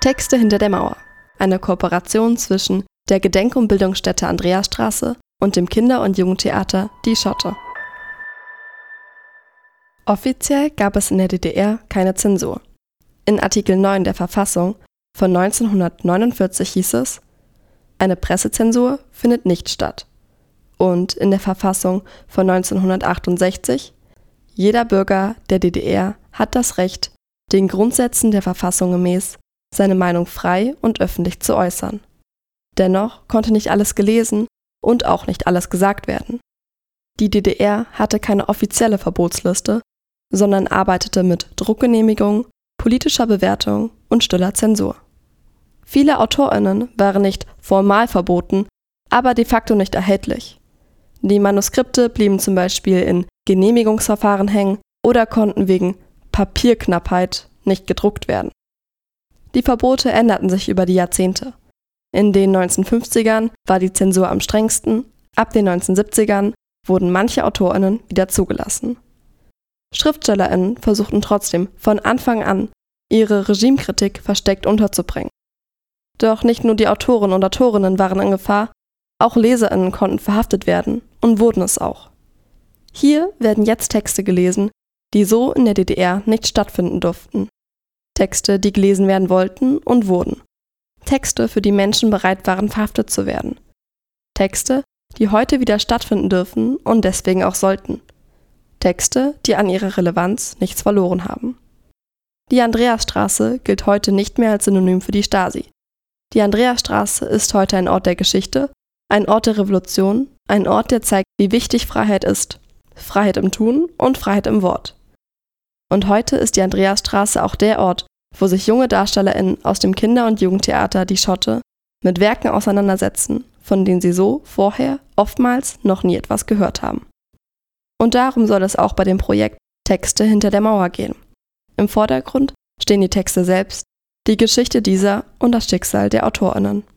Texte hinter der Mauer. Eine Kooperation zwischen der Gedenk- und Bildungsstätte Andreasstraße und dem Kinder- und Jugendtheater Die Schotte. Offiziell gab es in der DDR keine Zensur. In Artikel 9 der Verfassung von 1949 hieß es: Eine Pressezensur findet nicht statt. Und in der Verfassung von 1968: Jeder Bürger der DDR hat das Recht, den Grundsätzen der Verfassung gemäß seine Meinung frei und öffentlich zu äußern. Dennoch konnte nicht alles gelesen und auch nicht alles gesagt werden. Die DDR hatte keine offizielle Verbotsliste, sondern arbeitete mit Druckgenehmigung, politischer Bewertung und stiller Zensur. Viele AutorInnen waren nicht formal verboten, aber de facto nicht erhältlich. Die Manuskripte blieben zum Beispiel in Genehmigungsverfahren hängen oder konnten wegen Papierknappheit nicht gedruckt werden. Die Verbote änderten sich über die Jahrzehnte. In den 1950ern war die Zensur am strengsten, ab den 1970ern wurden manche AutorInnen wieder zugelassen. SchriftstellerInnen versuchten trotzdem von Anfang an, ihre Regimekritik versteckt unterzubringen. Doch nicht nur die Autoren und Autorinnen waren in Gefahr, auch LeserInnen konnten verhaftet werden und wurden es auch. Hier werden jetzt Texte gelesen, die so in der DDR nicht stattfinden durften. Texte, die gelesen werden wollten und wurden. Texte, für die Menschen bereit waren, verhaftet zu werden. Texte, die heute wieder stattfinden dürfen und deswegen auch sollten. Texte, die an ihrer Relevanz nichts verloren haben. Die Andreasstraße gilt heute nicht mehr als Synonym für die Stasi. Die Andreasstraße ist heute ein Ort der Geschichte, ein Ort der Revolution, ein Ort, der zeigt, wie wichtig Freiheit ist. Freiheit im Tun und Freiheit im Wort. Und heute ist die Andreasstraße auch der Ort, wo sich junge DarstellerInnen aus dem Kinder- und Jugendtheater Die Schotte mit Werken auseinandersetzen, von denen sie so vorher oftmals noch nie etwas gehört haben. Und darum soll es auch bei dem Projekt Texte hinter der Mauer gehen. Im Vordergrund stehen die Texte selbst, die Geschichte dieser und das Schicksal der AutorInnen.